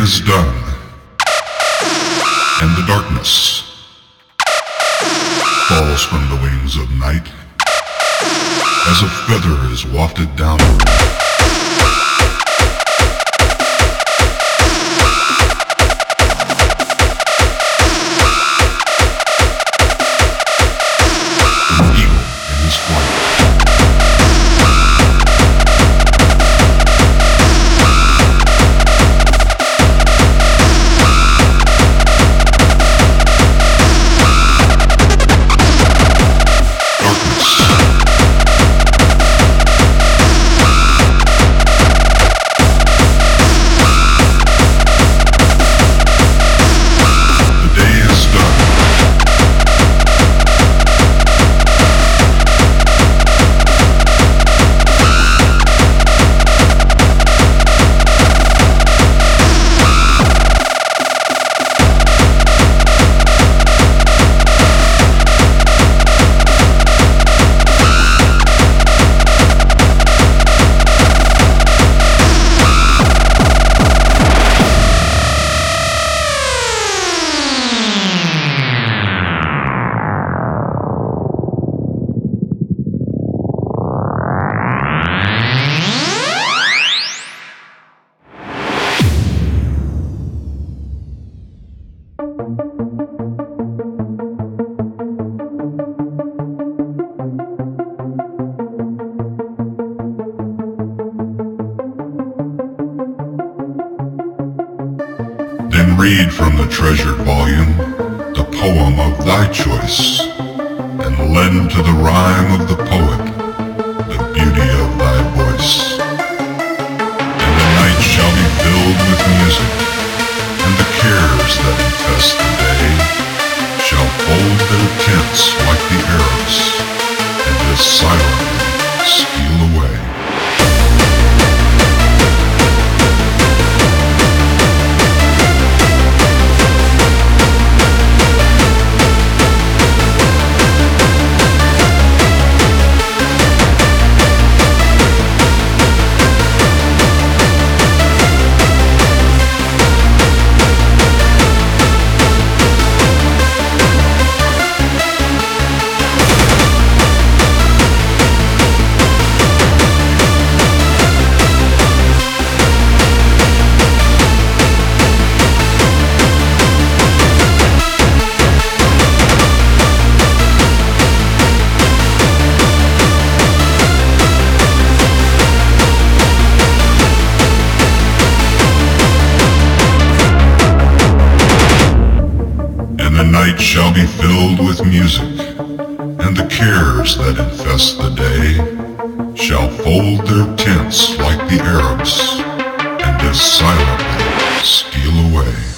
is done, and the darkness falls from the wings of night as a feather is wafted downward. Then read from the treasured volume the poem of thy choice, and lend to the rhyme of the poet the beauty of thy voice. And the night shall be filled with music, and the cares that infest the day shall fold their tents like the Arabs, and as silently steal away. The night shall be filled with music, and the cares that infest the day shall fold their tents like the Arabs, and as silently steal away.